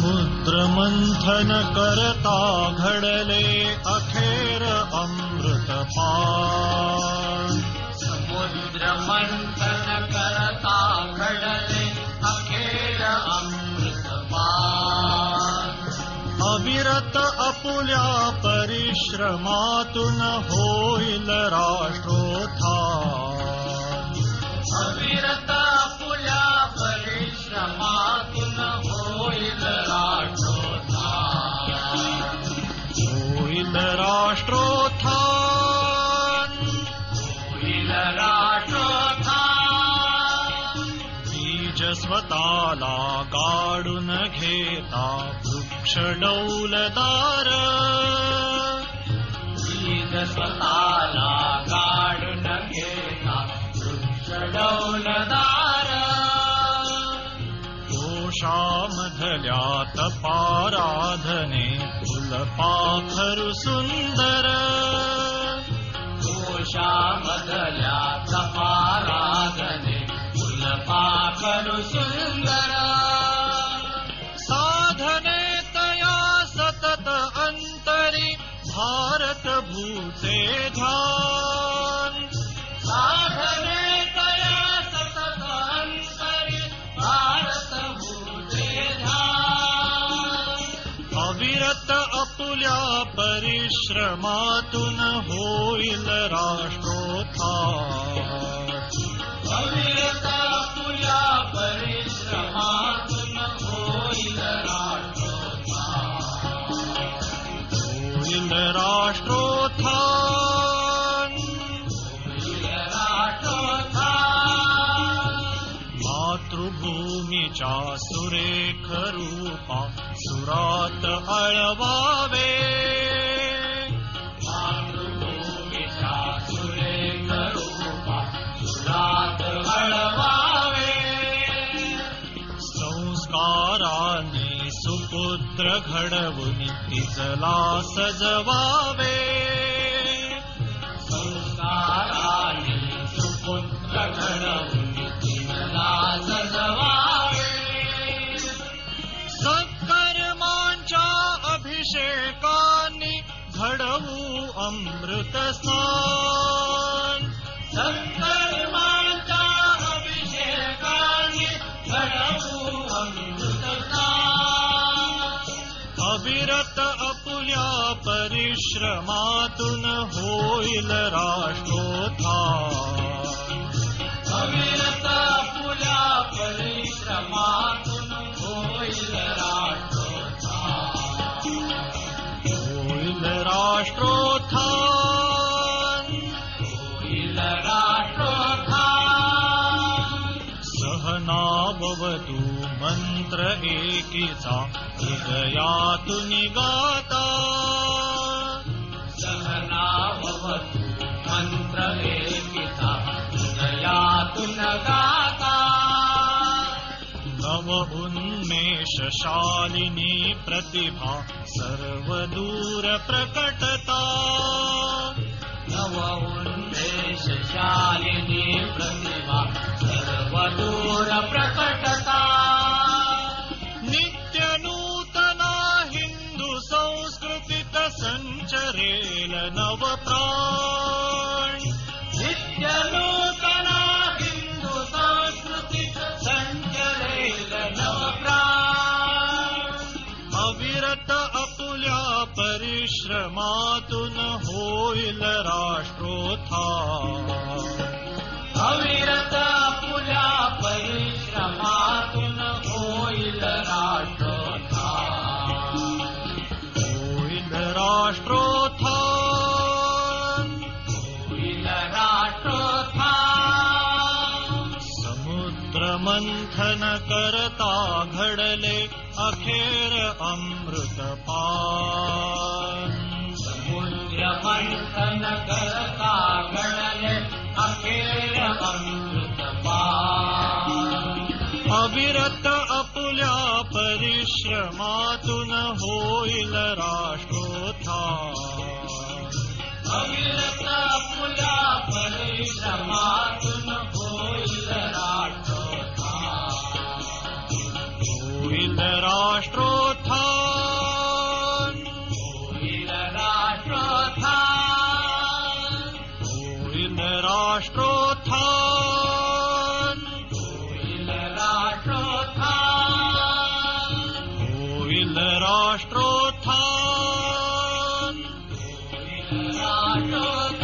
समुद्र मंथन करता घडले अखेर अमृतपान. समुद्र मंथन करता घडले अखेर अमृतपान. अविरत आपुल्या परिश्रमातून होईल राष्ट्रोत्थान. अविरत आपुल्या परिश्रमातून होईल राष्ट्रोत्थान. होईल राष्ट्रोत्थान. होईल राष्ट्रोत्थान. बीज स्वतःला गाडून घेता वृक्ष डौलदार. बीज स्वतःला गाडून घेता वृक्ष डौलदार. कोशामधल्या तपाराधने फुलपाखरू सुंदर. कोशामधल्या तपाराधने फुलपाखरू सुंदर. साधनेत या सतत अंतरी भारत भूचे ध्यान. साधनेत या सतत अंतरी भारत भूते ध्यान. अविरत आपुल्या परिश्रमातून होईल राष्ट्रोत्थान. अविरत आपुल्या परिश्रमातून होईल राष्ट्रोत्थान. होईल राष्ट्रोत्थान. होईल राष्ट्रोत्थान. मातृभूमीच्या सुरेख रूपा सुरात अळवावे. मातृभूमीच्या सुरेख रूपा सुरात अळवावे. संस्काराने सुपुत्र घडवून तिजला सजवावे. संस्काराने सुपुत्र घडवून तिला सजवावे. सत्कर्मांच्या अभिषेकांनी घडवू अमृत स्नान. सत्कर्मांच्या अभिषेकाने घडवू अमृतस्नान. अविरत आपुल्या परिश्रमातून होईल राष्ट्रोत्थान. अविरत आपुल्या परिश्रमातून होईल राष्ट्रोत्थान. होईल राष्ट्रोत्थान. होईल राष्ट्रोत्थान. सहनाववतु मंत्र एकीचा हृदयातून गाता. सहनाववतु मंत्र एकीचा हृदयातून गाता. नव उन्मेषशालिनी प्रतिभा सर्वदूर प्रकटता. नव उन्मेषशालिनी प्रतिभा सर्वदूर प्रकटता. नित्य नूतना हिंदू संस्कृतीत संचरेल नव प्राण. नित्य नूतना हिंदू संस्कृतीत संचरेल नवप्राण. अविरत आपुल्या परिश्रमातून होईल राष्ट्रोत्थान. अविरत आपुल्या परिश्रमातून होईल राष्ट्रोत्थान. होईल राष्ट्रोत्थान. होईल राष्ट्रोत्थान. समुद्र मंथन करता घडले अखेर अमृतपान. समुद्र मंथन करता घडले अखेर अमृतपान. अविरत आपुल्या परिश्रमातून होईल राष्ट्रोत्थान. अविरत आपुल्या परिश्रमातून होईल राष्ट्रोत्थान. होईल राष्ट्रोत्थान. राष्ट्रोत्थान होईल राष्ट्रोत्थान होईल राष्ट्रोत्थान होईल राष्ट्रोत्थान